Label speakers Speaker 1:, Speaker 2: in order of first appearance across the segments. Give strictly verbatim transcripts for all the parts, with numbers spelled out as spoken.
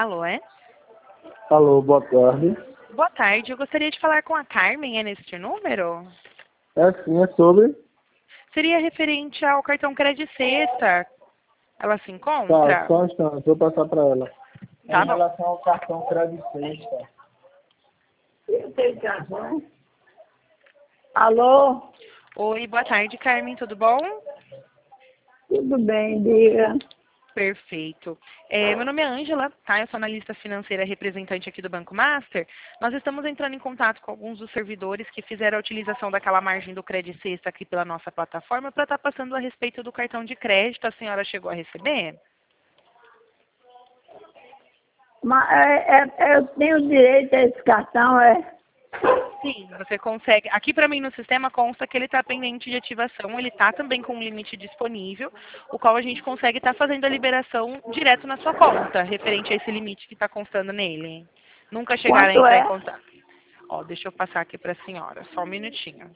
Speaker 1: Alô, é?
Speaker 2: Alô, boa tarde.
Speaker 1: Boa tarde, eu gostaria de falar com a Carmen, é neste número?
Speaker 2: É sim, é sobre?
Speaker 1: Seria referente ao cartão Crédito Sexta. Ela se
Speaker 2: Tá,
Speaker 1: encontra?
Speaker 2: só um instante, vou passar para ela. É
Speaker 1: Tá
Speaker 2: em
Speaker 1: bom.
Speaker 2: relação ao cartão Crédito Sexta.
Speaker 3: Eu tenho cartão. Alô?
Speaker 1: Oi, boa tarde, Carmen, tudo bom?
Speaker 3: Tudo bem, diga.
Speaker 1: Perfeito. É, meu nome é Ângela, tá? Eu sou analista financeira representante aqui do Banco Master. Nós estamos entrando em contato com alguns dos servidores que fizeram a utilização daquela margem do Crédito Sexta aqui pela nossa plataforma para estar passando a respeito do cartão de crédito. A senhora chegou a receber?
Speaker 3: Mas é, é, eu tenho direito a esse cartão, é?
Speaker 1: Sim, você consegue. Aqui para mim no sistema consta que ele está pendente de ativação, ele está também com um limite disponível, o qual a gente consegue estar fazendo a liberação direto na sua conta, referente a esse limite que está constando nele. Nunca chegaram a
Speaker 3: Quanto
Speaker 1: entrar em
Speaker 3: é?
Speaker 1: contato. Ó, deixa eu passar aqui para a senhora, só um minutinho.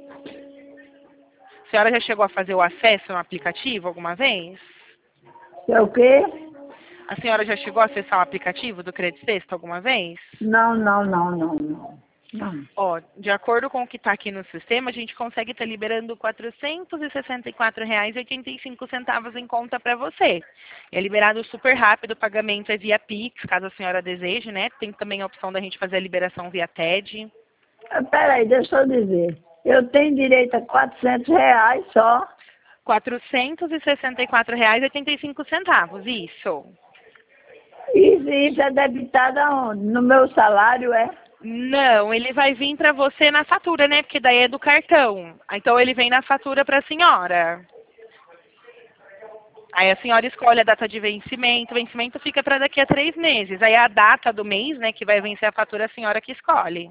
Speaker 1: A senhora já chegou a fazer o acesso no aplicativo alguma vez?
Speaker 3: É o quê?
Speaker 1: A senhora já chegou a acessar o aplicativo do Crédito Sexta alguma vez?
Speaker 3: Não, não, não, não, não. Não.
Speaker 1: Ó, de acordo com o que está aqui no sistema, a gente consegue estar liberando quatrocentos e sessenta e quatro reais e oitenta e cinco centavos em conta para você. É liberado super rápido, o pagamento é via Pix, caso a senhora deseje, né? Tem também a opção da gente fazer a liberação via T E D.
Speaker 3: Ah, peraí, deixa eu dizer. Eu tenho direito a quatrocentos reais só.
Speaker 1: quatrocentos e sessenta e quatro reais e oitenta e cinco centavos, isso.
Speaker 3: Isso, isso é debitado aonde? No meu salário, é?
Speaker 1: Não, ele vai vir para você na fatura, né? Porque daí é do cartão. Então ele vem na fatura para a senhora. Aí a senhora escolhe a data de vencimento. O vencimento fica para daqui a três meses. Aí a data do mês, né, que vai vencer a fatura, a senhora que escolhe.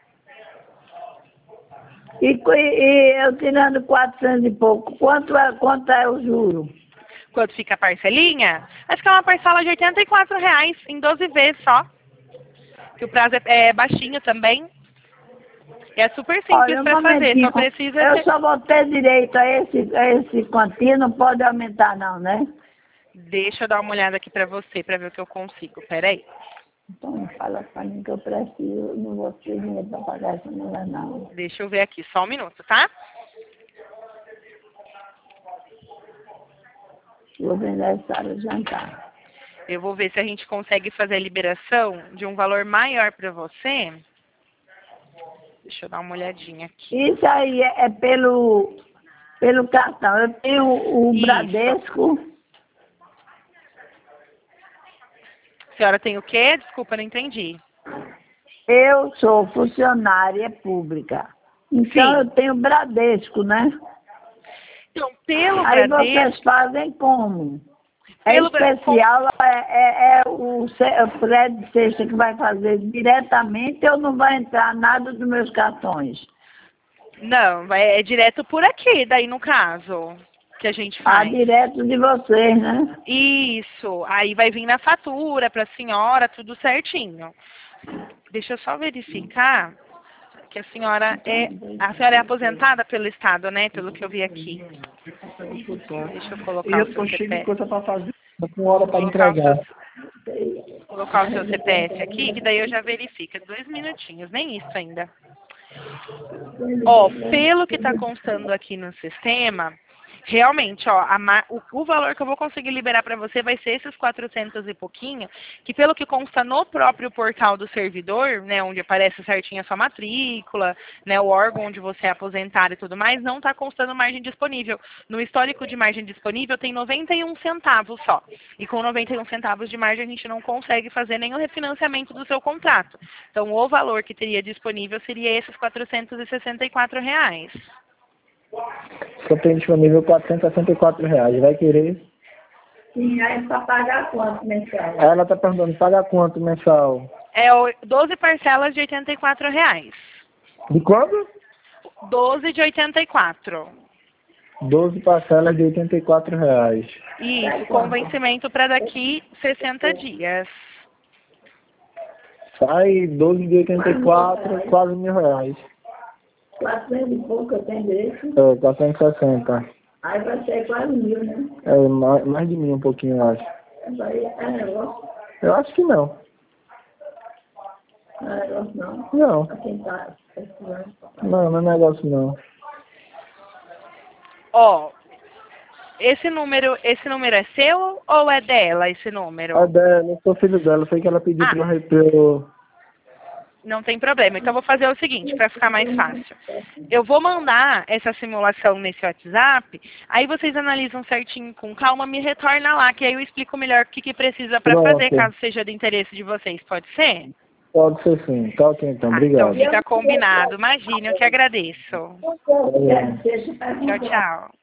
Speaker 3: E, co- e eu tirando quatrocentos e pouco, quanto é, quanto é o juro?
Speaker 1: Quanto fica a parcelinha? Vai ficar uma parcela de oitenta e quatro reais em doze vezes só. Que o prazo é, é baixinho também. E é super simples
Speaker 3: Olha, um
Speaker 1: para fazer.
Speaker 3: momentinho.
Speaker 1: Só precisa
Speaker 3: Eu
Speaker 1: ter...
Speaker 3: só vou ter direito a esse, a esse quantia, não pode aumentar não, né?
Speaker 1: Deixa eu dar uma olhada aqui para você, para ver o que eu consigo. Peraí.
Speaker 3: Então fala pra mim que eu preciso, não vou ter dinheiro pra pagar essa mulher não.
Speaker 1: Deixa eu ver aqui, só um minuto, tá?
Speaker 3: Vou vender essa hora de jantar.
Speaker 1: Eu vou ver se a gente consegue fazer a liberação de um valor maior para você. Deixa eu dar uma olhadinha aqui.
Speaker 3: Isso aí é, é pelo, pelo cartão. Eu tenho o
Speaker 1: Isso.
Speaker 3: Bradesco.
Speaker 1: A senhora tem o quê? Desculpa, não entendi.
Speaker 3: Eu sou funcionária pública. Então
Speaker 1: Sim.
Speaker 3: eu tenho Bradesco, né?
Speaker 1: Então, pelo
Speaker 3: Aí
Speaker 1: Bradesco...
Speaker 3: vocês fazem como? É
Speaker 1: Pelo Bra-
Speaker 3: especial, é, é, é o ce- o Fred Sexta que vai fazer diretamente ou não vai entrar nada dos meus cartões?
Speaker 1: Não, vai- é direto por aqui, daí no caso, que a gente
Speaker 3: Ah,
Speaker 1: faz.
Speaker 3: direto de vocês, né?
Speaker 1: Isso, aí vai vir na fatura para a senhora, tudo certinho. Deixa eu só verificar que a senhora é... A senhora é aposentada pelo Estado, né? Pelo que eu vi aqui. Deixa eu
Speaker 2: E
Speaker 1: colocar
Speaker 2: eu
Speaker 1: o
Speaker 2: tô
Speaker 1: seu
Speaker 2: cheio de
Speaker 1: C P F.
Speaker 2: coisa para fazer, tô com hora para
Speaker 1: Colocar o
Speaker 2: entregar.
Speaker 1: seu, colocar o seu C P F aqui, que daí eu já verifico. É dois minutinhos, nem isso ainda. Ó, pelo que está constando aqui no sistema, realmente, ó, a ma- o, o valor que eu vou conseguir liberar para você vai ser esses quatrocentos e pouquinho, que pelo que consta no próprio portal do servidor, né, onde aparece certinho a sua matrícula, né, o órgão onde você é aposentado e tudo mais, não está constando margem disponível. No histórico de margem disponível tem noventa e um centavos só. E com noventa e um centavos de margem a gente não consegue fazer nenhum refinanciamento do seu contrato. Então o valor que teria disponível seria esses quatrocentos e sessenta e quatro reais.
Speaker 2: Só tem disponível quatrocentos e sessenta e quatro reais. Vai querer?
Speaker 3: Sim, aí é para pagar quanto mensal?
Speaker 2: Ela tá perguntando, paga quanto mensal?
Speaker 1: É o- doze parcelas de oitenta e quatro reais.
Speaker 2: De quanto?
Speaker 1: doze de oitenta e quatro.
Speaker 2: doze parcelas de oitenta e quatro reais.
Speaker 1: Isso, com vencimento para daqui sessenta dias.
Speaker 2: Sai doze de oitenta e quatro, quase mil reais.
Speaker 3: quatrocentos e pouco eu tenho direito.
Speaker 2: É, quatrocentos e sessenta.
Speaker 3: Aí vai ser quase mil, né?
Speaker 2: É, mais, mais de mil um pouquinho, eu acho.
Speaker 3: Aí é negócio.
Speaker 2: Eu acho que não.
Speaker 3: Não é negócio não.
Speaker 2: Não.
Speaker 3: Pra quem tá precisando.
Speaker 2: Não, não é negócio não.
Speaker 1: Ó, esse número, esse número é seu ou é dela, esse número?
Speaker 2: A dela, eu sou filho dela, foi que ela pediu
Speaker 1: Ah.
Speaker 2: pra eu... pra eu-
Speaker 1: Não tem problema. Então, eu vou fazer o seguinte, para ficar mais fácil. Eu vou mandar essa simulação nesse WhatsApp, aí vocês analisam certinho, com calma, me retorna lá, que aí eu explico melhor o que, que precisa para
Speaker 2: Pronto.
Speaker 1: fazer, caso seja do interesse de vocês. Pode ser?
Speaker 2: Pode ser sim. Tá ok, então.
Speaker 1: Ah,
Speaker 2: Obrigado.
Speaker 1: então, fica combinado. Imagina, eu que agradeço.
Speaker 2: Valeu.
Speaker 3: Deixa eu perguntar.
Speaker 1: Tchau, tchau.